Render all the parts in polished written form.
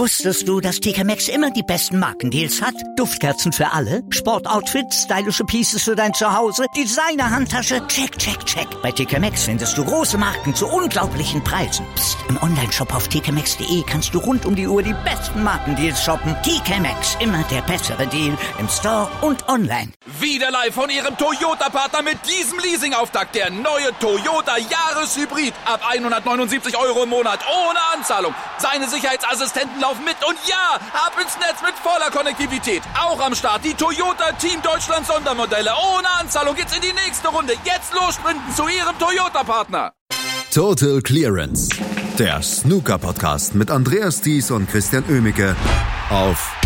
Wusstest du, dass TK Maxx immer die besten Markendeals hat? Duftkerzen für alle, Sportoutfits, stylische Pieces für dein Zuhause, Designer-Handtasche, check, check, check. Bei TK Maxx findest du große Marken zu unglaublichen Preisen. Psst. Im Onlineshop auf tkmaxx.de kannst du rund um die Uhr die besten Markendeals shoppen. TK Maxx, immer der bessere Deal im Store und online. Wieder live von Ihrem Toyota-Partner mit diesem Leasing-Auftakt. Der neue Toyota Jahreshybrid. Ab 179 € im Monat. Ohne Anzahlung. Seine Sicherheitsassistenten laufen mit. Und ja, ab ins Netz mit voller Konnektivität. Auch am Start die Toyota Team Deutschland Sondermodelle. Ohne Anzahlung geht's in die nächste Runde. Jetzt los sprinten zu Ihrem Toyota-Partner. Total Clearance. Der Snooker-Podcast mit Andreas Thies und Christian Oemicke auf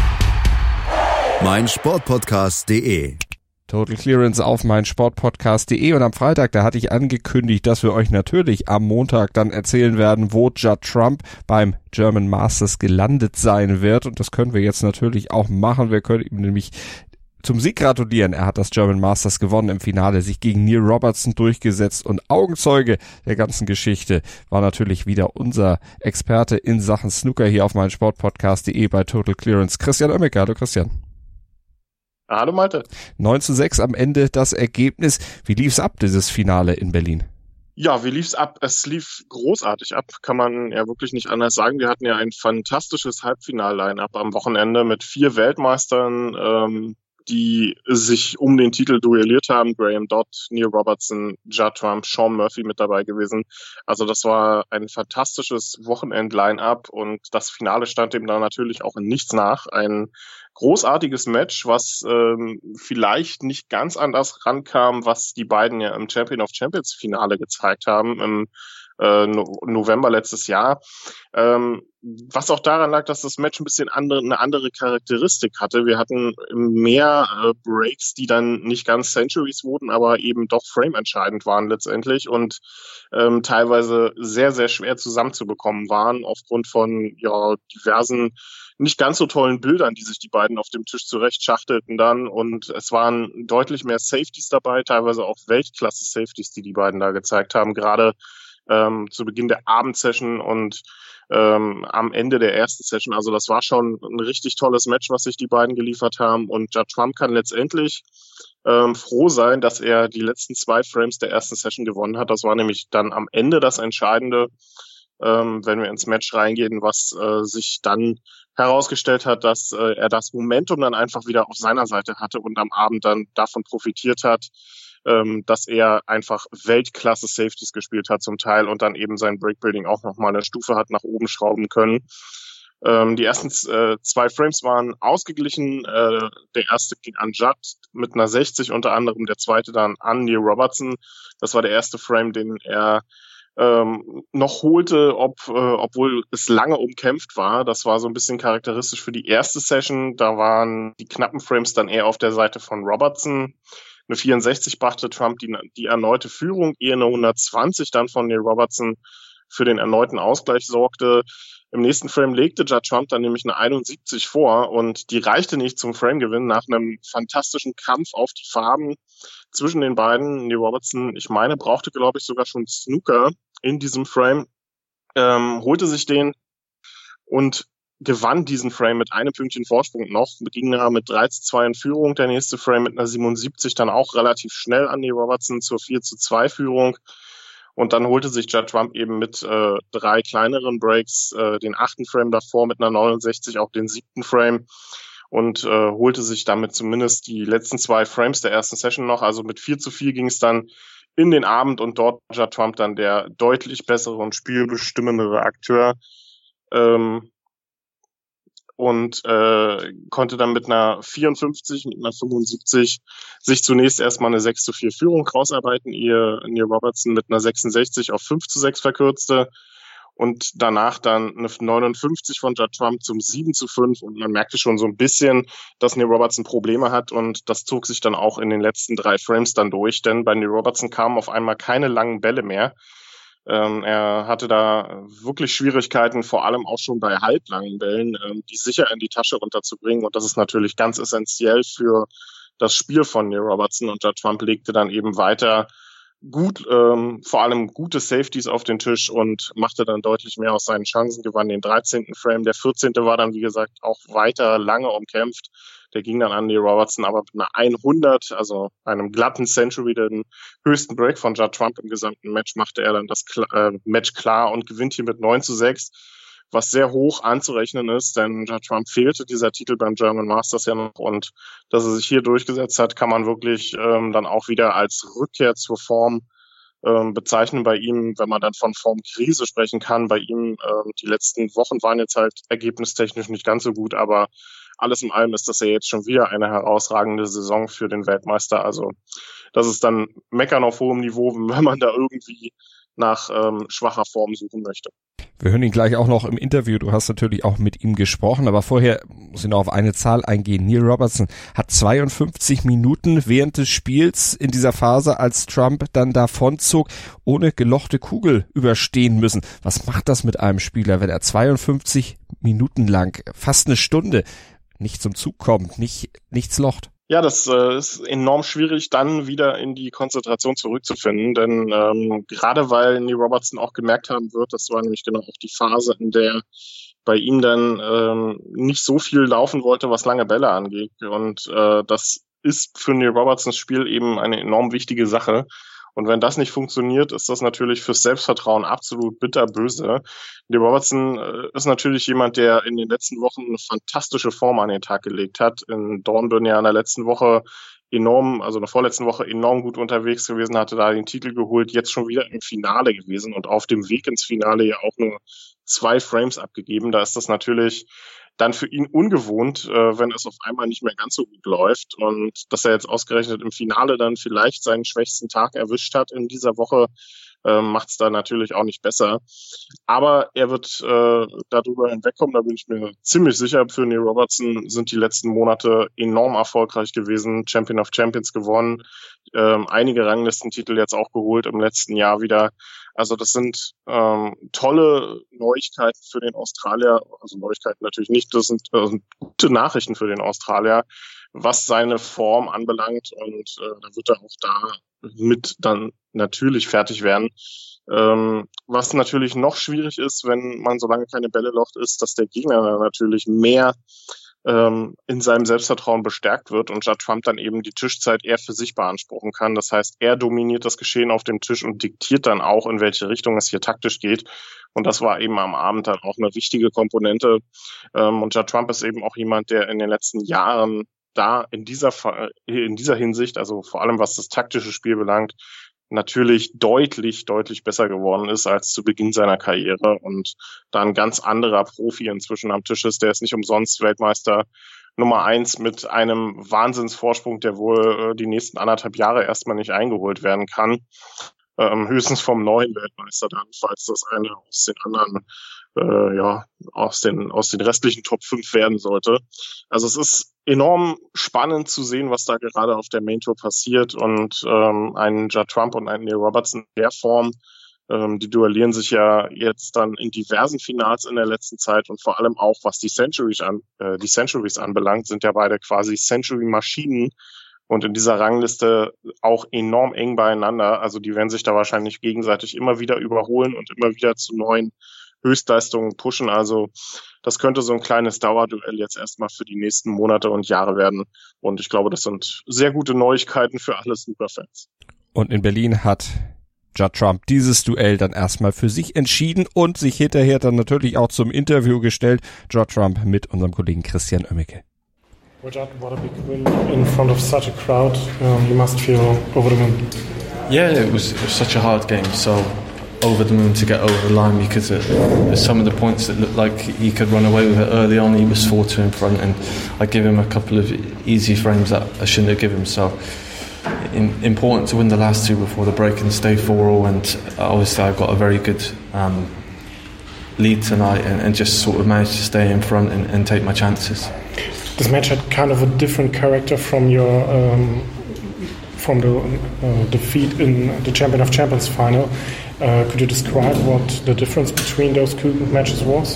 meinsportpodcast.de. Total Clearance auf meinsportpodcast.de. Und am Freitag, da hatte ich angekündigt, dass wir euch natürlich am Montag dann erzählen werden, wo Judd Trump beim German Masters gelandet sein wird. Und das können wir jetzt natürlich auch machen. Wir können ihm nämlich zum Sieg gratulieren. Er hat das German Masters gewonnen im Finale, sich gegen Neil Robertson durchgesetzt. Und Augenzeuge der ganzen Geschichte war natürlich wieder unser Experte in Sachen Snooker hier auf meinsportpodcast.de bei Total Clearance, Christian Oemicke. Hallo Christian. Hallo Malte. 9:6 am Ende das Ergebnis. Wie lief's ab, dieses Finale in Berlin? Ja, wie lief's ab? Es lief großartig ab, kann man ja wirklich nicht anders sagen. Wir hatten ja ein fantastisches Halbfinal-Line-Up am Wochenende mit 4 Weltmeistern, die sich um den Titel duelliert haben. Graham Dodd, Neil Robertson, Judd Trump, Sean Murphy mit dabei gewesen. Also das war ein fantastisches Wochenend-Line-Up und das Finale stand dem da natürlich auch in nichts nach. Ein großartiges Match, was vielleicht nicht ganz an das rankam, was die beiden ja im Champion of Champions Finale gezeigt haben im November letztes Jahr. Was auch daran lag, dass das Match ein bisschen eine andere Charakteristik hatte. Wir hatten mehr Breaks, die dann nicht ganz Centuries wurden, aber eben doch frame-entscheidend waren letztendlich und teilweise sehr, sehr schwer zusammenzubekommen waren aufgrund von diversen nicht ganz so tollen Bildern, die sich die beiden auf dem Tisch zurecht schachtelten dann. Und es waren deutlich mehr Safeties dabei, teilweise auch Weltklasse-Safeties, die beiden da gezeigt haben, gerade zu Beginn der Abendsession und am Ende der ersten Session. Also das war schon ein richtig tolles Match, was sich die beiden geliefert haben. Und Judd Trump kann letztendlich froh sein, dass er die letzten 2 Frames der ersten Session gewonnen hat. Das war nämlich dann am Ende das Entscheidende, wenn wir ins Match reingehen, was sich dann herausgestellt hat, dass er das Momentum dann einfach wieder auf seiner Seite hatte und am Abend dann davon profitiert hat, dass er einfach Weltklasse-Safeties gespielt hat zum Teil und dann eben sein Breakbuilding auch nochmal eine Stufe hat nach oben schrauben können. Die ersten 2 Frames waren ausgeglichen. Der erste ging an Judd mit einer 60, unter anderem der zweite dann an Neil Robertson. Das war der erste Frame, den er noch holte, obwohl es lange umkämpft war. Das war so ein bisschen charakteristisch für die erste Session. Da waren die knappen Frames dann eher auf der Seite von Robertson. Eine 64 brachte Trump die erneute Führung, ehe eine 120 dann von Neil Robertson für den erneuten Ausgleich sorgte. Im nächsten Frame legte Judd Trump dann nämlich eine 71 vor und die reichte nicht zum Framegewinn nach einem fantastischen Kampf auf die Farben zwischen den beiden. Neil Robertson, ich meine, brauchte, glaube ich, sogar schon Snooker in diesem Frame, holte sich den und gewann diesen Frame mit einem Pünktchen Vorsprung noch, ging mit 3:2 in Führung. Der nächste Frame mit einer 77 dann auch relativ schnell an Neil Robertson zur 4:2 Führung. Und dann holte sich Judd Trump eben mit 3 kleineren Breaks den 8. Frame davor mit einer 69 auch den 7. Frame und holte sich damit zumindest die letzten 2 Frames der ersten Session noch. Also mit 4:4 ging es dann in den Abend und dort war Judd Trump dann der deutlich bessere und spielbestimmendere Akteur. Und konnte dann mit einer 54, mit einer 75 sich zunächst erstmal eine 6:4 Führung rausarbeiten, ehe Neil Robertson mit einer 66 auf 5:6 verkürzte und danach dann eine 59 von Judd Trump zum 7:5 und man merkte schon so ein bisschen, dass Neil Robertson Probleme hat und das zog sich dann auch in den letzten 3 Frames dann durch, denn bei Neil Robertson kamen auf einmal keine langen Bälle mehr. Er hatte da wirklich Schwierigkeiten, vor allem auch schon bei halblangen Bällen, die sicher in die Tasche runterzubringen. Und das ist natürlich ganz essentiell für das Spiel von Neil Robertson. Und Judd Trump legte dann eben weiter gut, vor allem gute Safeties auf den Tisch und machte dann deutlich mehr aus seinen Chancen, gewann den 13. Frame. Der 14. war dann, wie gesagt, auch weiter lange umkämpft. Der ging dann an Neil Robertson, aber mit einer 100, also einem glatten Century, den höchsten Break von Judd Trump im gesamten Match, machte er dann das Match klar und gewinnt hier mit 9-6, was sehr hoch anzurechnen ist, denn Judd Trump fehlte dieser Titel beim German Masters ja noch, und dass er sich hier durchgesetzt hat, kann man wirklich dann auch wieder als Rückkehr zur Form bezeichnen bei ihm, wenn man dann von Formkrise sprechen kann. Bei ihm, die letzten Wochen waren jetzt halt ergebnistechnisch nicht ganz so gut, aber alles in allem ist das ja jetzt schon wieder eine herausragende Saison für den Weltmeister. Also das ist dann Meckern auf hohem Niveau, wenn man da irgendwie nach schwacher Form suchen möchte. Wir hören ihn gleich auch noch im Interview. Du hast natürlich auch mit ihm gesprochen, aber vorher muss ich noch auf eine Zahl eingehen. Neil Robertson hat 52 Minuten während des Spiels in dieser Phase, als Trump dann davonzog, ohne gelochte Kugel überstehen müssen. Was macht das mit einem Spieler, wenn er 52 Minuten lang, fast eine Stunde, nicht zum Zug kommt, nichts locht? Ja, das ist enorm schwierig, dann wieder in die Konzentration zurückzufinden, denn gerade weil Neil Robertson auch gemerkt haben wird, das war nämlich genau auch die Phase, in der bei ihm dann nicht so viel laufen wollte, was lange Bälle angeht, und das ist für Neil Robertsons Spiel eben eine enorm wichtige Sache. Und wenn das nicht funktioniert, ist das natürlich fürs Selbstvertrauen absolut bitterböse. Neil Robertson ist natürlich jemand, der in den letzten Wochen eine fantastische Form an den Tag gelegt hat. In Dornbirn ja in der letzten Woche in der vorletzten Woche enorm gut unterwegs gewesen, hatte da den Titel geholt, jetzt schon wieder im Finale gewesen und auf dem Weg ins Finale ja auch nur 2 Frames abgegeben. Da ist das natürlich dann für ihn ungewohnt, wenn es auf einmal nicht mehr ganz so gut läuft, und dass er jetzt ausgerechnet im Finale dann vielleicht seinen schwächsten Tag erwischt hat in dieser Woche, macht es da natürlich auch nicht besser. Aber er wird darüber hinwegkommen, da bin ich mir ziemlich sicher. Für Neil Robertson sind die letzten Monate enorm erfolgreich gewesen, Champion of Champions gewonnen, einige Ranglistentitel jetzt auch geholt im letzten Jahr wieder. Also das sind tolle Neuigkeiten für den Australier, also Neuigkeiten natürlich nicht, das sind gute Nachrichten für den Australier, was seine Form anbelangt, und da wird er auch da mit dann natürlich fertig werden. Was natürlich noch schwierig ist, wenn man so lange keine Bälle locht, ist, dass der Gegner dann natürlich mehr in seinem Selbstvertrauen bestärkt wird und Judd Trump dann eben die Tischzeit eher für sich beanspruchen kann. Das heißt, er dominiert das Geschehen auf dem Tisch und diktiert dann auch, in welche Richtung es hier taktisch geht. Und das war eben am Abend dann auch eine wichtige Komponente. Und Judd Trump ist eben auch jemand, der in den letzten Jahren da in dieser Hinsicht, also vor allem was das taktische Spiel belangt, natürlich deutlich besser geworden ist als zu Beginn seiner Karriere und da ein ganz anderer Profi inzwischen am Tisch ist. Der ist nicht umsonst Weltmeister Nummer 1 mit einem Wahnsinnsvorsprung, der wohl die nächsten 1,5 Jahre erstmal nicht eingeholt werden kann. Höchstens vom neuen Weltmeister dann, falls das eine aus den anderen, aus den restlichen Top 5 werden sollte. Also es ist enorm spannend zu sehen, was da gerade auf der Main Tour passiert, und ein Judd Trump und ein Neil Robertson in der Form, die duellieren sich ja jetzt dann in diversen Finals in der letzten Zeit, und vor allem auch, was die Centuries anbelangt, sind ja beide quasi Century-Maschinen und in dieser Rangliste auch enorm eng beieinander. Also die werden sich da wahrscheinlich gegenseitig immer wieder überholen und immer wieder zu neuen Höchstleistungen pushen. Also das könnte so ein kleines Dauerduell jetzt erstmal für die nächsten Monate und Jahre werden. Und ich glaube, das sind sehr gute Neuigkeiten für alle Snooker-Fans. Und in Berlin hat Judd Trump dieses Duell dann erstmal für sich entschieden und sich hinterher dann natürlich auch zum Interview gestellt. Judd Trump mit unserem Kollegen Christian Oemmeke. Well, Judd, what a big win in front of such a crowd. You must feel over the moon. Yeah, it was such a hard game, so over the moon to get over the line, because at some of the points that looked like he could run away with it early on, he was 4-2 in front, and I give him a couple of easy frames that I shouldn't have given him. So important to win the last 2 before the break and stay 4-all, and obviously I got a very good lead tonight and just sort of managed to stay in front and take my chances. This match had kind of a different character from your from the defeat in the Champion of Champions final. Could you describe what the difference between those two matches was?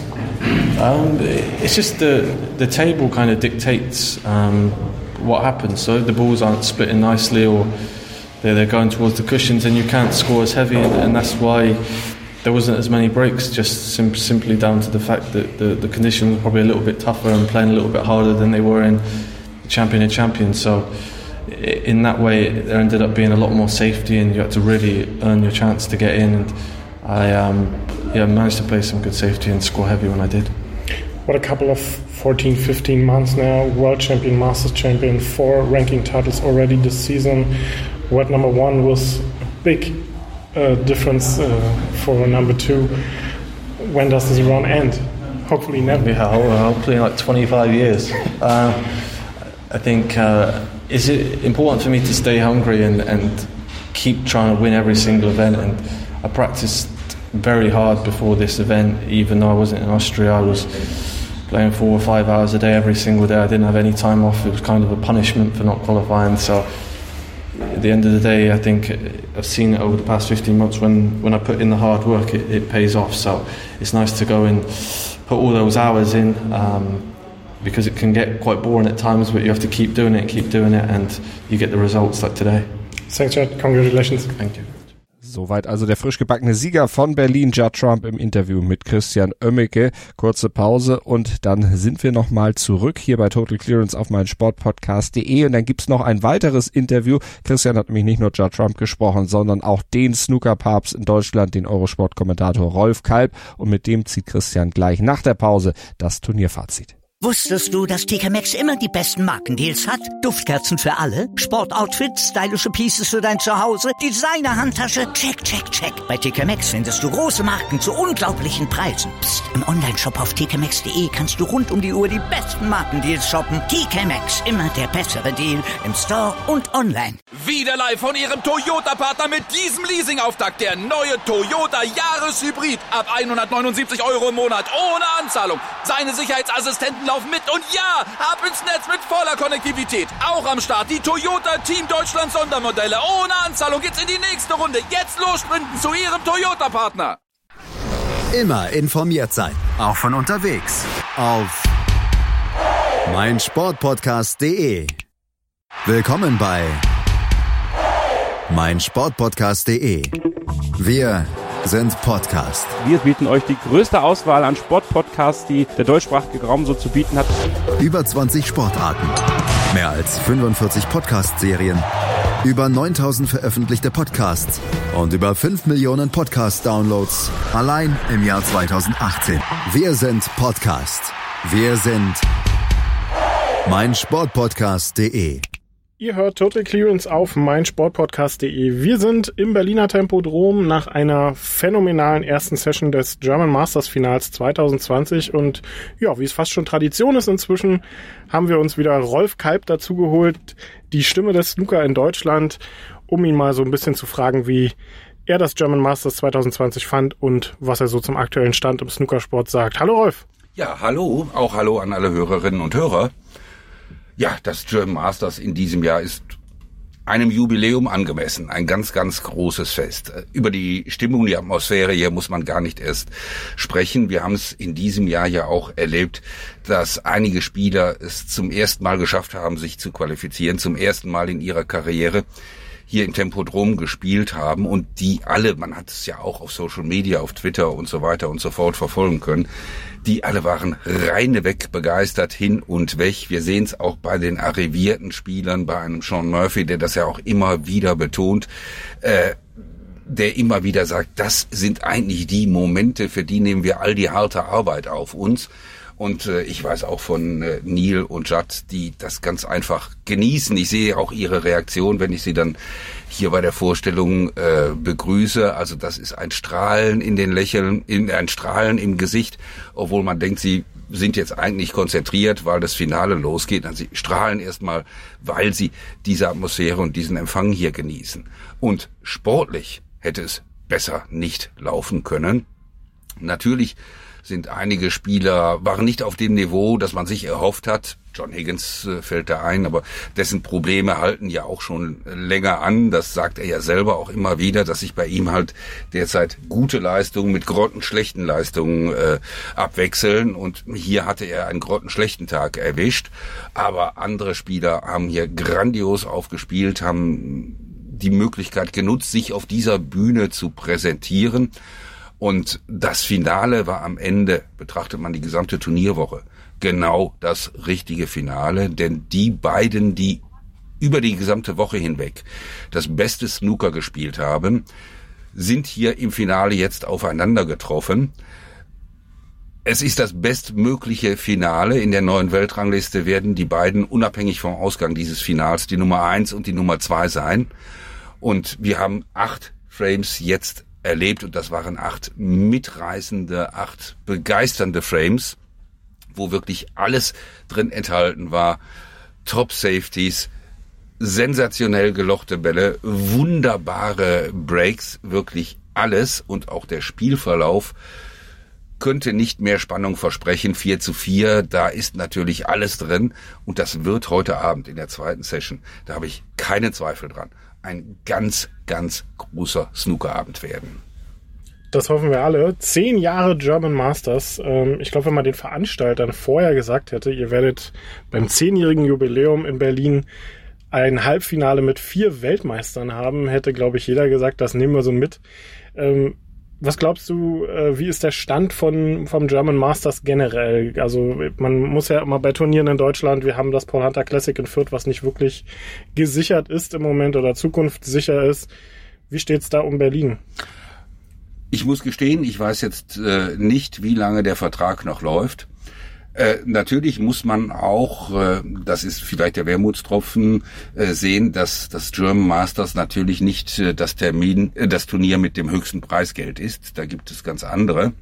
It's just the table kind of dictates what happens. So if the balls aren't splitting nicely, or they're going towards the cushions and you can't score as heavy, and that's why there wasn't as many breaks, just simply down to the fact that the conditions were probably a little bit tougher and playing a little bit harder than they were in Champion of Champions. So in that way there ended up being a lot more safety, and you had to really earn your chance to get in, and I managed to play some good safety and score heavy when I did. What a couple of 14, 15 months now, world champion, masters champion, 4 ranking titles already this season. World number 1 was a big difference for number 2. When does this run end? Hopefully never. Yeah, hopefully in like 25 years. I think is it important for me to stay hungry and keep trying to win every single event, and I practiced very hard before this event. Even though I wasn't in Austria, I was playing 4 or 5 hours a day every single day. I didn't have any time off. It was kind of a punishment for not qualifying. So at the end of the day, I think I've seen it over the past 15 months when I put in the hard work, it pays off. So it's nice to go and put all those hours in, because it can get quite boring at times, but you have to keep doing it, and you get the results like today. Thanks, Judd. Congratulations. Thank you. Soweit also der frisch gebackene Sieger von Berlin, Judd Trump, im Interview mit Christian Oemmeke. Kurze Pause und dann sind wir nochmal zurück hier bei Total Clearance auf meinsportpodcast.de, und dann gibt's noch ein weiteres Interview. Christian hat nämlich nicht nur Judd Trump gesprochen, sondern auch den Snookerpapst in Deutschland, den Eurosport-Kommentator Rolf Kalb, und mit dem zieht Christian gleich nach der Pause das Turnierfazit. Wusstest du, dass TK Maxx immer die besten Markendeals hat? Duftkerzen für alle, Sportoutfits, stylische Pieces für dein Zuhause, Designer-Handtasche, check, check, check. Bei TK Maxx findest du große Marken zu unglaublichen Preisen. Psst. Im Onlineshop auf tkmaxx.de kannst du rund um die Uhr die besten Markendeals shoppen. TK Maxx, immer der bessere Deal im Store und online. Wieder live von Ihrem Toyota-Partner mit diesem Leasing-Auftakt. Der neue Toyota Jahreshybrid. Ab 179 Euro im Monat. Ohne Anzahlung. Seine Sicherheitsassistenten laufen mit. Und ja, ab ins Netz mit voller Konnektivität. Auch am Start die Toyota Team Deutschland Sondermodelle. Ohne Anzahlung geht's in die nächste Runde. Jetzt los sprinten zu Ihrem Toyota-Partner. Immer informiert sein, auch von unterwegs. Auf meinsportpodcast.de. Willkommen bei meinsportpodcast.de. Wir sind Podcast. Wir bieten euch die größte Auswahl an Sportpodcasts, die der deutschsprachige Raum so zu bieten hat. Über 20 Sportarten, mehr als 45 Podcast-Serien, über 9000 veröffentlichte Podcasts und über 5 Millionen Podcast-Downloads allein im Jahr 2018. Wir sind Podcast. Wir sind meinsportpodcast.de. Ihr hört Total Clearance auf meinsportpodcast.de. Wir sind im Berliner Tempodrom nach einer phänomenalen ersten Session des German Masters Finals 2020, und ja, wie es fast schon Tradition ist inzwischen, haben wir uns wieder Rolf Kalb dazu geholt, die Stimme des Snooker in Deutschland, um ihn mal so ein bisschen zu fragen, wie er das German Masters 2020 fand und was er so zum aktuellen Stand im Snookersport sagt. Hallo Rolf. Ja, hallo, auch hallo an alle Hörerinnen und Hörer. Ja, das German Masters in diesem Jahr ist einem Jubiläum angemessen. Ein ganz, ganz großes Fest. Über die Stimmung, die Atmosphäre hier muss man gar nicht erst sprechen. Wir haben es in diesem Jahr ja auch erlebt, dass einige Spieler es zum ersten Mal geschafft haben, sich zu qualifizieren, zum ersten Mal in ihrer Karriere hier im Tempodrom gespielt haben, und die alle, man hat es ja auch auf Social Media, auf Twitter und so weiter und so fort verfolgen können, die alle waren reineweg begeistert, hin und weg. Wir sehen es auch bei den arrivierten Spielern, bei einem Sean Murphy, der das ja auch immer wieder betont, der immer wieder sagt, das sind eigentlich die Momente, für die nehmen wir all die harte Arbeit auf uns. Und ich weiß auch von Neil und Judd, die das ganz einfach genießen. Ich sehe auch ihre Reaktion, wenn ich sie dann hier bei der Vorstellung begrüße. Also das ist ein Strahlen in den Lächeln, ein Strahlen im Gesicht, obwohl man denkt, sie sind jetzt eigentlich konzentriert, weil das Finale losgeht. Also sie strahlen erstmal, weil sie diese Atmosphäre und diesen Empfang hier genießen. Und sportlich hätte es besser nicht laufen können. Natürlich sind einige Spieler, waren nicht auf dem Niveau, das man sich erhofft hat. John Higgins fällt da ein, aber dessen Probleme halten ja auch schon länger an. Das sagt er ja selber auch immer wieder, dass sich bei ihm halt derzeit gute Leistungen mit grottenschlechten Leistungen abwechseln. Und hier hatte er einen grottenschlechten Tag erwischt. Aber andere Spieler haben hier grandios aufgespielt, haben die Möglichkeit genutzt, sich auf dieser Bühne zu präsentieren. Und das Finale war am Ende, betrachtet man die gesamte Turnierwoche, genau das richtige Finale, denn die beiden, die über die gesamte Woche hinweg das beste Snooker gespielt haben, sind hier im Finale jetzt aufeinander getroffen. Es ist das bestmögliche Finale. In der neuen Weltrangliste werden die beiden unabhängig vom Ausgang dieses Finals die Nummer 1 und die Nummer 2 sein. Und wir haben 8 Frames jetzt erlebt und das waren 8 mitreißende, 8 begeisternde Frames, wo wirklich alles drin enthalten war. Top Safeties, sensationell gelochte Bälle, wunderbare Breaks, wirklich alles und auch der Spielverlauf könnte nicht mehr Spannung versprechen. 4:4, da ist natürlich alles drin und das wird heute Abend in der zweiten Session, da habe ich keine Zweifel dran, ein ganz, ganz großer Snookerabend werden. Das hoffen wir alle. 10 Jahre German Masters. Ich glaube, wenn man den Veranstaltern vorher gesagt hätte, ihr werdet beim 10-jährigen Jubiläum in Berlin ein Halbfinale mit 4 Weltmeistern haben, hätte, glaube ich, jeder gesagt, das nehmen wir so mit. Was glaubst du, wie ist der Stand vom German Masters generell? Also man muss ja immer bei Turnieren in Deutschland, wir haben das Paul Hunter Classic in Fürth, was nicht wirklich gesichert ist im Moment oder zukunftssicher ist. Wie steht's da um Berlin? Ich muss gestehen, ich weiß jetzt nicht, wie lange der Vertrag noch läuft. Natürlich muss man auch, das ist vielleicht der Wermutstropfen, sehen, dass das German Masters natürlich nicht das Turnier mit dem höchsten Preisgeld ist. Da gibt es ganz andere.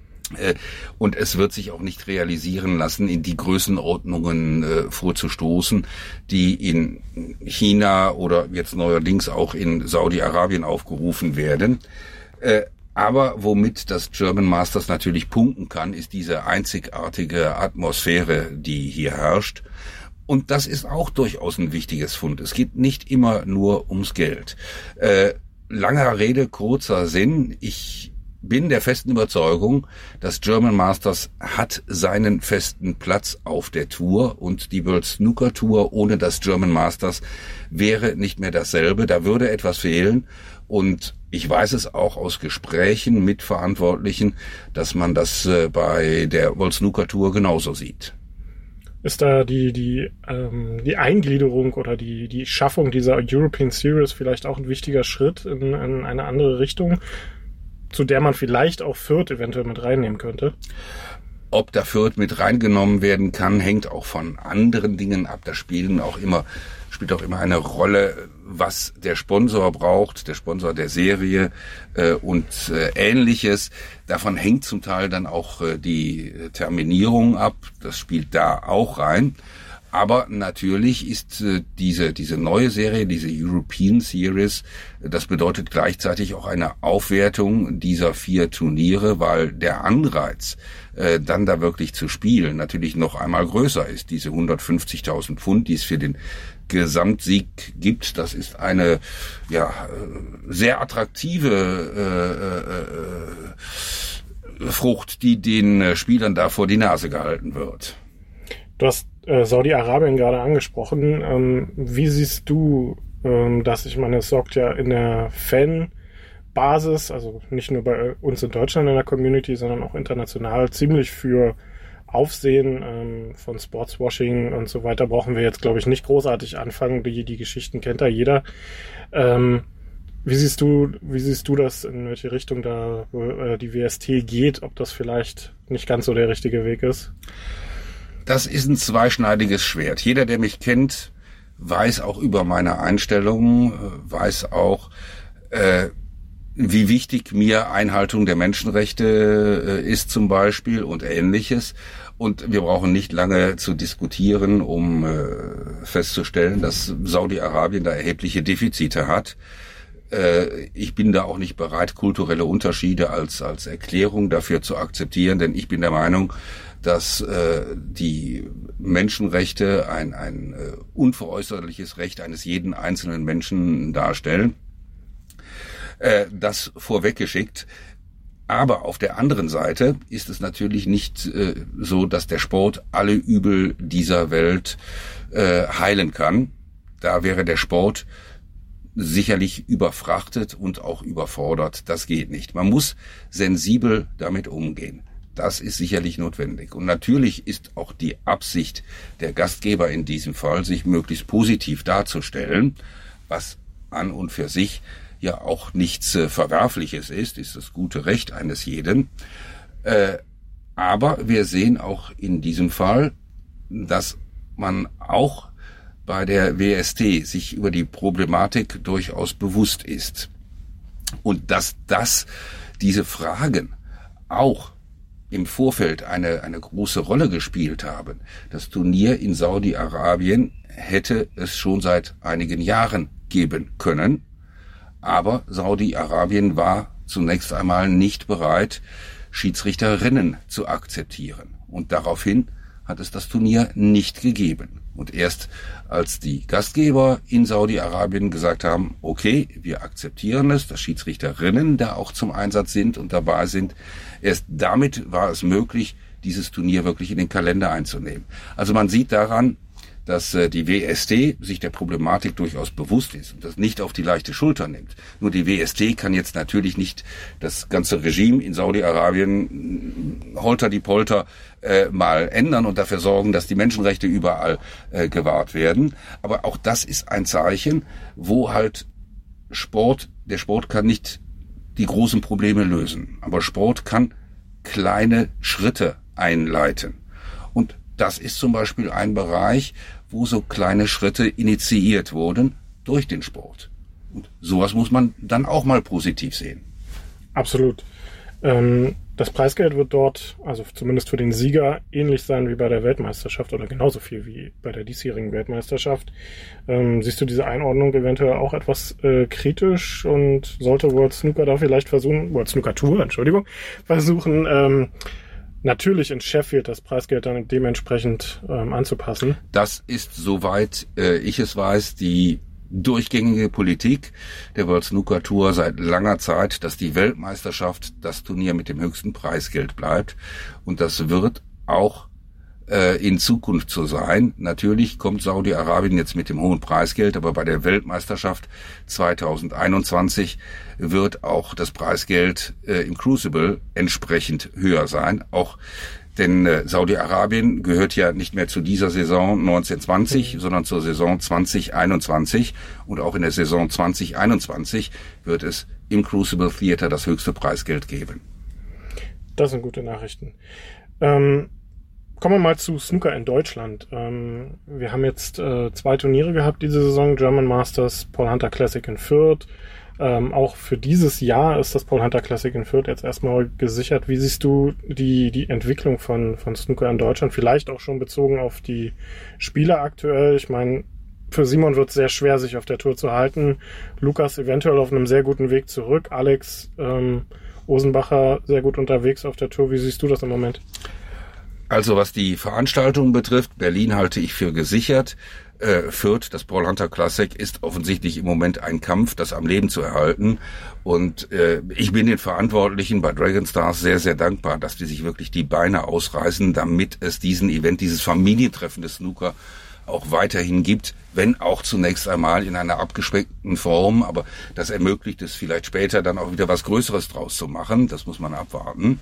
Und es wird sich auch nicht realisieren lassen, in die Größenordnungen vorzustoßen, die in China oder jetzt neuerdings auch in Saudi-Arabien aufgerufen werden. Aber womit das German Masters natürlich punkten kann, ist diese einzigartige Atmosphäre, die hier herrscht. Und das ist auch durchaus ein wichtiges Fund. Es geht nicht immer nur ums Geld. Langer Rede, kurzer Sinn. Ich bin der festen Überzeugung, das German Masters hat seinen festen Platz auf der Tour und die World Snooker Tour ohne das German Masters wäre nicht mehr dasselbe. Da würde etwas fehlen und ich weiß es auch aus Gesprächen mit Verantwortlichen, dass man das bei der World Snooker Tour genauso sieht. Ist da die Eingliederung oder die Schaffung dieser European Series vielleicht auch ein wichtiger Schritt in eine andere Richtung, zu der man vielleicht auch Fürth eventuell mit reinnehmen könnte? Ob da Fürth mit reingenommen werden kann, hängt auch von anderen Dingen ab. Da spielt auch immer eine Rolle, was der Sponsor braucht, der Sponsor der Serie und Ähnliches. Davon hängt zum Teil dann auch die Terminierung ab. Das spielt da auch rein. Aber natürlich ist diese neue Serie, diese European Series, das bedeutet gleichzeitig auch eine Aufwertung dieser 4 Turniere, weil der Anreiz, dann da wirklich zu spielen, natürlich noch einmal größer ist. Diese 150.000 Pfund, die es für den Gesamtsieg gibt, das ist eine sehr attraktive Frucht, die den Spielern da vor die Nase gehalten wird. Du hast Saudi-Arabien gerade angesprochen. Wie siehst du das? Ich meine, es sorgt ja in der Fanbasis, also nicht nur bei uns in Deutschland in der Community, sondern auch international ziemlich für Aufsehen von Sportswashing und so weiter. Brauchen wir jetzt, glaube ich, nicht großartig anfangen. Die Geschichten kennt da jeder. Wie siehst du das, in welche Richtung da die WST geht? Ob das vielleicht nicht ganz so der richtige Weg ist? Das ist ein zweischneidiges Schwert. Jeder, der mich kennt, weiß auch über meine Einstellungen, weiß auch, wie wichtig mir Einhaltung der Menschenrechte ist zum Beispiel und Ähnliches. Und wir brauchen nicht lange zu diskutieren, um festzustellen, dass Saudi-Arabien da erhebliche Defizite hat. Ich bin da auch nicht bereit, kulturelle Unterschiede als Erklärung dafür zu akzeptieren, denn ich bin der Meinung, dass die Menschenrechte ein unveräußerliches Recht eines jeden einzelnen Menschen darstellen. Das vorweggeschickt. Aber auf der anderen Seite ist es natürlich nicht so, dass der Sport alle Übel dieser Welt heilen kann. Da wäre der Sport sicherlich überfrachtet und auch überfordert. Das geht nicht. Man muss sensibel damit umgehen. Das ist sicherlich notwendig. Und natürlich ist auch die Absicht der Gastgeber in diesem Fall, sich möglichst positiv darzustellen, was an und für sich ja auch nichts Verwerfliches ist das gute Recht eines jeden. Aber wir sehen auch in diesem Fall, dass man auch bei der WST sich über die Problematik durchaus bewusst ist. Und dass diese Fragen auch im Vorfeld eine große Rolle gespielt haben. Das Turnier in Saudi-Arabien hätte es schon seit einigen Jahren geben können. Aber Saudi-Arabien war zunächst einmal nicht bereit, Schiedsrichterinnen zu akzeptieren. Und daraufhin hat es das Turnier nicht gegeben. Und erst als die Gastgeber in Saudi-Arabien gesagt haben, okay, wir akzeptieren es, dass Schiedsrichterinnen da auch zum Einsatz sind und dabei sind, erst damit war es möglich, dieses Turnier wirklich in den Kalender einzunehmen. Also man sieht daran, dass die WST sich der Problematik durchaus bewusst ist und das nicht auf die leichte Schulter nimmt. Nur die WST kann jetzt natürlich nicht das ganze Regime in Saudi-Arabien holter die Polter mal ändern und dafür sorgen, dass die Menschenrechte überall gewahrt werden. Aber auch das ist ein Zeichen, wo halt der Sport kann nicht die großen Probleme lösen, aber Sport kann kleine Schritte einleiten. Und das ist zum Beispiel ein Bereich, wo so kleine Schritte initiiert wurden durch den Sport. Und sowas muss man dann auch mal positiv sehen. Absolut. Das Preisgeld wird dort, also zumindest für den Sieger, ähnlich sein wie bei der Weltmeisterschaft oder genauso viel wie bei der diesjährigen Weltmeisterschaft. Siehst du diese Einordnung eventuell auch etwas kritisch und sollte World Snooker da vielleicht World Snooker Tour, versuchen, natürlich in Sheffield das Preisgeld dann dementsprechend anzupassen? Das ist, soweit ich es weiß, die durchgängige Politik der World Snooker Tour seit langer Zeit, dass die Weltmeisterschaft das Turnier mit dem höchsten Preisgeld bleibt. Und das wird auch in Zukunft so sein. Natürlich kommt Saudi-Arabien jetzt mit dem hohen Preisgeld, aber bei der Weltmeisterschaft 2021 wird auch das Preisgeld im Crucible entsprechend höher sein. Auch denn Saudi-Arabien gehört ja nicht mehr zu dieser Saison 1920, sondern zur Saison 2021. Und auch in der Saison 2021 wird es im Crucible Theater das höchste Preisgeld geben. Das sind gute Nachrichten. Kommen wir mal zu Snooker in Deutschland. Wir haben jetzt 2 Turniere gehabt diese Saison, German Masters, Paul Hunter Classic in Fürth. Auch für dieses Jahr ist das Paul Hunter Classic in Fürth jetzt erstmal gesichert. Wie siehst du die Entwicklung von Snooker in Deutschland? Vielleicht auch schon bezogen auf die Spieler aktuell. Ich meine, für Simon wird es sehr schwer, sich auf der Tour zu halten. Lukas eventuell auf einem sehr guten Weg zurück. Alex Osenbacher sehr gut unterwegs auf der Tour. Wie siehst du das im Moment? Also was die Veranstaltung betrifft, Berlin halte ich für gesichert. Fürth, das Paul Hunter Classic, ist offensichtlich im Moment ein Kampf, das am Leben zu erhalten. Und ich bin den Verantwortlichen bei Dragon Stars sehr, sehr dankbar, dass die sich wirklich die Beine ausreißen, damit es diesen Event, dieses Familientreffen des Snooker auch weiterhin gibt, wenn auch zunächst einmal in einer abgespeckten Form. Aber das ermöglicht es vielleicht später dann auch wieder was Größeres draus zu machen. Das muss man abwarten.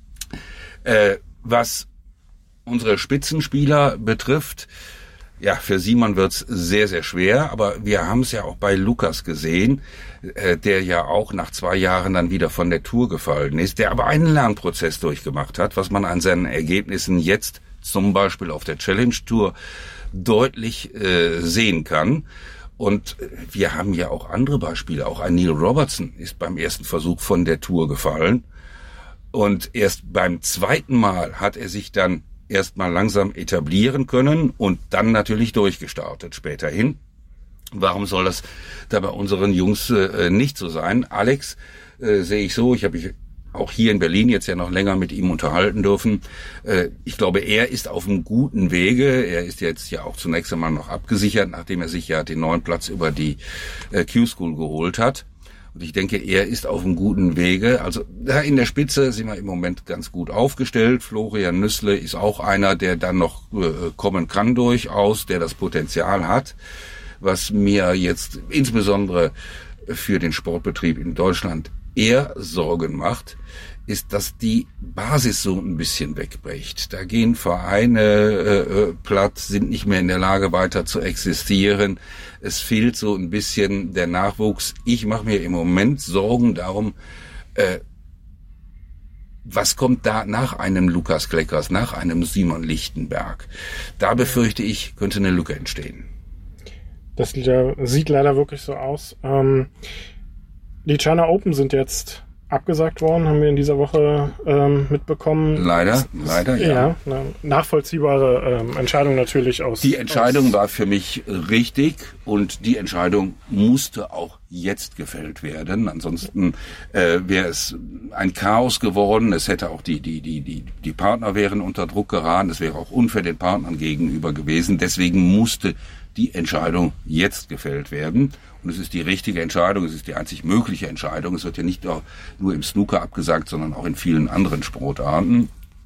Was unsere Spitzenspieler betrifft, ja, für Simon wird's sehr, sehr schwer, aber wir haben es ja auch bei Lukas gesehen, der ja auch nach 2 Jahren dann wieder von der Tour gefallen ist, der aber einen Lernprozess durchgemacht hat, was man an seinen Ergebnissen jetzt zum Beispiel auf der Challenge Tour deutlich sehen kann. Und wir haben ja auch andere Beispiele, auch ein Neil Robertson ist beim ersten Versuch von der Tour gefallen und erst beim zweiten Mal hat er sich dann erstmal langsam etablieren können und dann natürlich durchgestartet späterhin. Warum soll das da bei unseren Jungs nicht so sein? Alex sehe ich so, ich habe mich auch hier in Berlin jetzt ja noch länger mit ihm unterhalten dürfen. Ich glaube, er ist auf einem guten Wege. Er ist jetzt ja auch zunächst einmal noch abgesichert, nachdem er sich ja den 9. Platz über die Q-School geholt hat. Und ich denke, er ist auf einem guten Wege. Also da in der Spitze sind wir im Moment ganz gut aufgestellt. Florian Nüssle ist auch einer, der dann noch kommen kann durchaus, der das Potenzial hat. was mir jetzt insbesondere für den Sportbetrieb in Deutschland eher Sorgen macht, ist, dass die Basis so ein bisschen wegbricht. Da gehen Vereine platt, sind nicht mehr in der Lage, weiter zu existieren. Es fehlt so ein bisschen der Nachwuchs. Ich mache mir im Moment Sorgen darum, was kommt da nach einem Lukas Kleckers, nach einem Simon Lichtenberg? Da befürchte ich, könnte eine Lücke entstehen. Das sieht leider wirklich so aus. Die China Open sind jetzt abgesagt worden, haben wir in dieser Woche mitbekommen. Leider, ja. Ja, eine nachvollziehbare Entscheidung natürlich aus. Die Entscheidung war für mich richtig und die Entscheidung musste auch jetzt gefällt werden. Ansonsten wäre es ein Chaos geworden. Es hätte auch die Partner wären unter Druck geraten. Es wäre auch unfair den Partnern gegenüber gewesen. Deswegen musste die Entscheidung jetzt gefällt werden. Und es ist die richtige Entscheidung, es ist die einzig mögliche Entscheidung. Es wird ja nicht nur im Snooker abgesagt, sondern auch in vielen anderen Sportarten.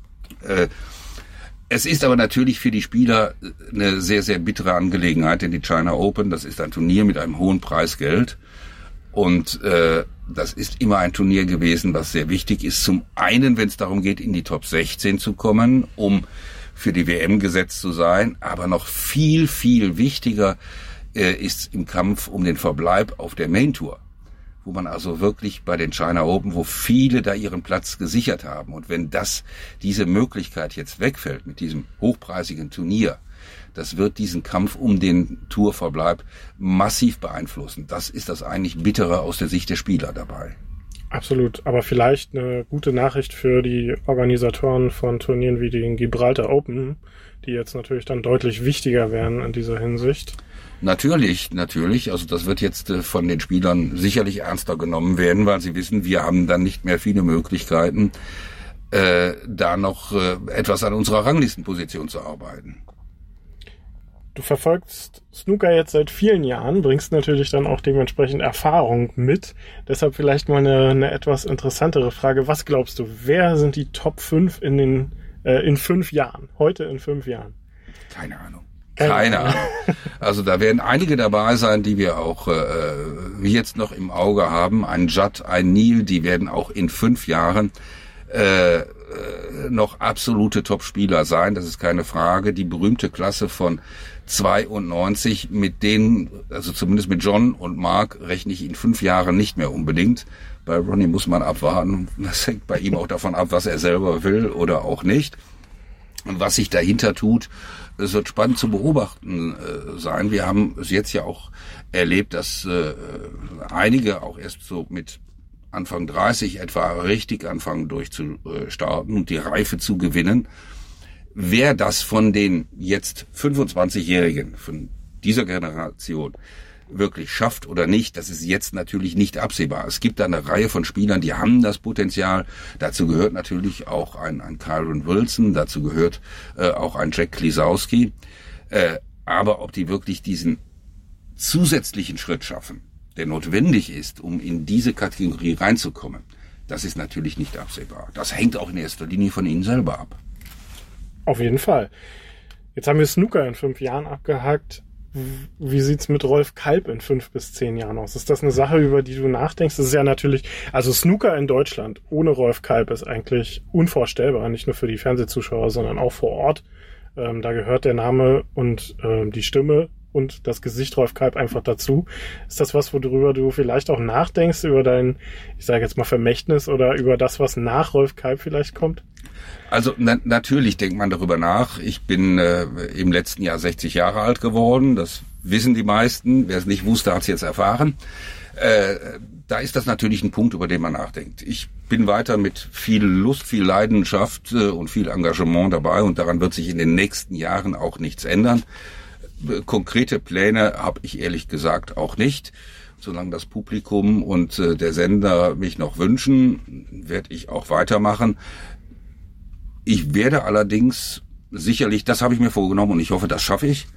Es ist aber natürlich für die Spieler eine sehr, sehr bittere Angelegenheit, denn die China Open, das ist ein Turnier mit einem hohen Preisgeld. Und das ist immer ein Turnier gewesen, was sehr wichtig ist. Zum einen, wenn es darum geht, in die Top 16 zu kommen, um für die WM gesetzt zu sein, aber noch viel, viel wichtiger ist im Kampf um den Verbleib auf der Main Tour, wo man also wirklich bei den China Open, wo viele da ihren Platz gesichert haben. Und wenn diese Möglichkeit jetzt wegfällt mit diesem hochpreisigen Turnier, das wird diesen Kampf um den Tourverbleib massiv beeinflussen. Das ist das eigentlich Bittere aus der Sicht der Spieler dabei. Absolut, aber vielleicht eine gute Nachricht für die Organisatoren von Turnieren wie den Gibraltar Open, die jetzt natürlich dann deutlich wichtiger werden in dieser Hinsicht. Natürlich. Also das wird jetzt von den Spielern sicherlich ernster genommen werden, weil sie wissen, wir haben dann nicht mehr viele Möglichkeiten, da noch etwas an unserer Ranglistenposition zu arbeiten. Du verfolgst Snooker jetzt seit vielen Jahren, bringst natürlich dann auch dementsprechend Erfahrung mit. Deshalb vielleicht mal eine etwas interessantere Frage. Was glaubst du, wer sind die Top 5 in 5 Jahren? Heute in 5 Jahren? Keine Ahnung. Also da werden einige dabei sein, die wir auch jetzt noch im Auge haben. Ein Judd, ein Neil, die werden auch in 5 Jahren noch absolute Top-Spieler sein. Das ist keine Frage. Die berühmte Klasse von 92, mit denen, also zumindest mit John und Mark, rechne ich in 5 Jahren nicht mehr unbedingt. Bei Ronnie muss man abwarten. Das hängt bei ihm auch davon ab, was er selber will oder auch nicht. Und was sich dahinter tut, es wird spannend zu beobachten sein. Wir haben es jetzt ja auch erlebt, dass einige auch erst so mit Anfang 30 etwa richtig anfangen durchzustarten und die Reife zu gewinnen. Wer das von den jetzt 25-Jährigen, von dieser Generation wirklich schafft oder nicht, das ist jetzt natürlich nicht absehbar. Es gibt da eine Reihe von Spielern, die haben das Potenzial. Dazu gehört natürlich auch ein Kyron Wilson, dazu gehört auch ein Jack Klisowski. Aber ob die wirklich diesen zusätzlichen Schritt schaffen, der notwendig ist, um in diese Kategorie reinzukommen, das ist natürlich nicht absehbar. Das hängt auch in erster Linie von ihnen selber ab. Auf jeden Fall. Jetzt haben wir Snooker in 5 Jahren abgehakt. Wie sieht's mit Rolf Kalb in 5 bis 10 Jahren aus? Ist das eine Sache, über die du nachdenkst? Das ist ja natürlich, also Snooker in Deutschland ohne Rolf Kalb ist eigentlich unvorstellbar, nicht nur für die Fernsehzuschauer, sondern auch vor Ort. Da gehört der Name und die Stimme und das Gesicht Rolf Kalb einfach dazu. Ist das was, worüber du vielleicht auch nachdenkst, über dein, ich sage jetzt mal Vermächtnis oder über das, was nach Rolf Kalb vielleicht kommt? Also natürlich denkt man darüber nach. Ich bin im letzten Jahr 60 Jahre alt geworden. Das wissen die meisten. Wer es nicht wusste, hat es jetzt erfahren. Da ist das natürlich ein Punkt, über den man nachdenkt. Ich bin weiter mit viel Lust, viel Leidenschaft und viel Engagement dabei und daran wird sich in den nächsten Jahren auch nichts ändern. Konkrete Pläne habe ich ehrlich gesagt auch nicht. Solange das Publikum und der Sender mich noch wünschen, werde ich auch weitermachen. Ich werde allerdings sicherlich, das habe ich mir vorgenommen und ich hoffe, das schaffe ich,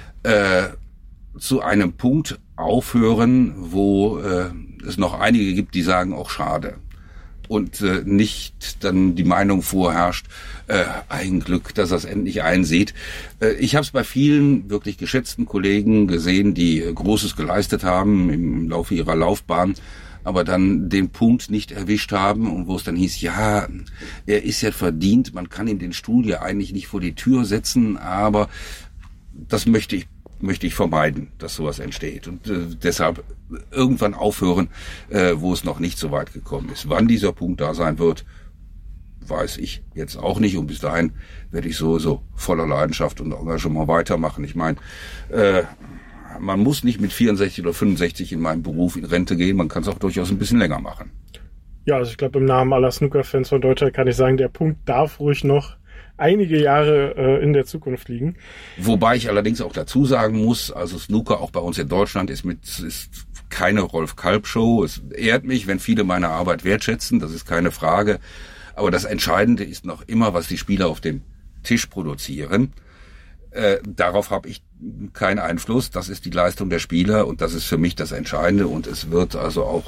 zu einem Punkt aufhören, wo es noch einige gibt, die sagen, auch schade. und nicht dann die Meinung vorherrscht, ein Glück, dass er es endlich einsieht. Ich habe es bei vielen wirklich geschätzten Kollegen gesehen, die Großes geleistet haben im Laufe ihrer Laufbahn, aber dann den Punkt nicht erwischt haben und wo es dann hieß, ja, er ist ja verdient, man kann ihm den Stuhl ja eigentlich nicht vor die Tür setzen, aber das möchte ich vermeiden, dass sowas entsteht. Und deshalb irgendwann aufhören, wo es noch nicht so weit gekommen ist. Wann dieser Punkt da sein wird, weiß ich jetzt auch nicht. Und bis dahin werde ich so voller Leidenschaft und Engagement weitermachen. Ich meine, man muss nicht mit 64 oder 65 in meinem Beruf in Rente gehen. Man kann es auch durchaus ein bisschen länger machen. Ja, also ich glaube, im Namen aller Snooker-Fans von Deutschland kann ich sagen, der Punkt darf ruhig noch einige Jahre in der Zukunft liegen. Wobei ich allerdings auch dazu sagen muss, also Snooker auch bei uns in Deutschland ist keine Rolf-Kalb-Show. Es ehrt mich, wenn viele meine Arbeit wertschätzen, das ist keine Frage. Aber das Entscheidende ist noch immer, was die Spieler auf dem Tisch produzieren. Darauf habe ich keinen Einfluss. Das ist die Leistung der Spieler und das ist für mich das Entscheidende. Und es wird also auch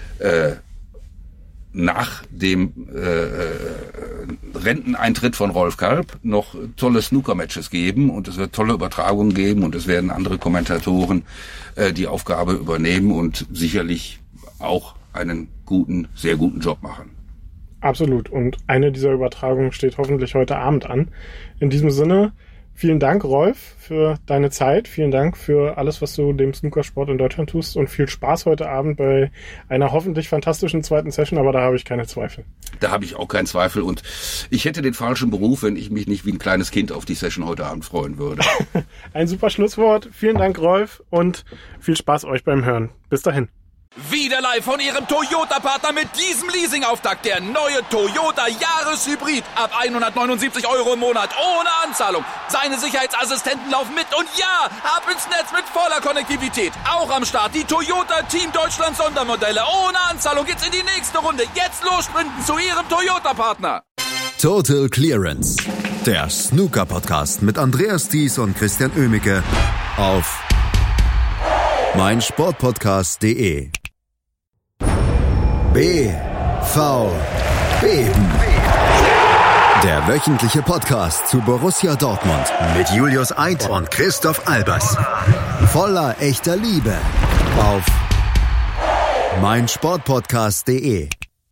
nach dem Renteneintritt von Rolf Kalb noch tolle Snooker-Matches geben und es wird tolle Übertragungen geben und es werden andere Kommentatoren die Aufgabe übernehmen und sicherlich auch einen sehr guten Job machen. Absolut. Und eine dieser Übertragungen steht hoffentlich heute Abend an. In diesem Sinne, vielen Dank, Rolf, für deine Zeit. Vielen Dank für alles, was du dem Snookersport in Deutschland tust und viel Spaß heute Abend bei einer hoffentlich fantastischen zweiten Session, aber da habe ich keine Zweifel. Da habe ich auch keinen Zweifel und ich hätte den falschen Beruf, wenn ich mich nicht wie ein kleines Kind auf die Session heute Abend freuen würde. Ein super Schlusswort. Vielen Dank, Rolf, und viel Spaß euch beim Hören. Bis dahin. Wieder live von Ihrem Toyota-Partner mit diesem Leasing-Auftakt. Der neue Toyota Jahreshybrid. Ab 179 € im Monat. Ohne Anzahlung. Seine Sicherheitsassistenten laufen mit. Und ja, ab ins Netz mit voller Konnektivität. Auch am Start die Toyota Team Deutschland Sondermodelle. Ohne Anzahlung geht's in die nächste Runde. Jetzt los sprinten zu Ihrem Toyota-Partner. Total Clearance. Der Snooker-Podcast mit Andreas Thies und Christian Oemicke auf meinsportpodcast.de. BVB. Der wöchentliche Podcast zu Borussia Dortmund mit Julius Eid und Christoph Albers. Voller echter Liebe auf meinsportpodcast.de.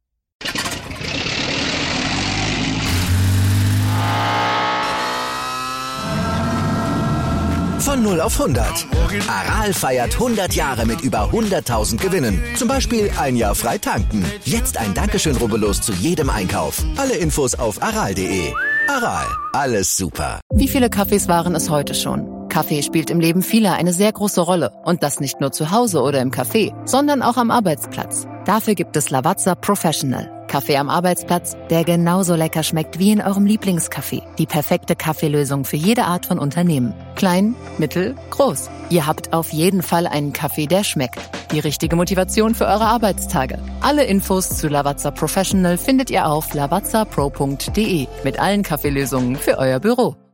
Von 0 auf 100. Aral feiert 100 Jahre mit über 100.000 Gewinnen. Zum Beispiel ein Jahr frei tanken. Jetzt ein Dankeschön, rubbellos zu jedem Einkauf. Alle Infos auf aral.de. Aral, alles super. Wie viele Kaffees waren es heute schon? Kaffee spielt im Leben vieler eine sehr große Rolle. Und das nicht nur zu Hause oder im Café, sondern auch am Arbeitsplatz. Dafür gibt es Lavazza Professional. Kaffee am Arbeitsplatz, der genauso lecker schmeckt wie in eurem Lieblingscafé. Die perfekte Kaffeelösung für jede Art von Unternehmen. Klein, mittel, groß. Ihr habt auf jeden Fall einen Kaffee, der schmeckt. Die richtige Motivation für eure Arbeitstage. Alle Infos zu Lavazza Professional findet ihr auf lavazzapro.de mit allen Kaffeelösungen für euer Büro.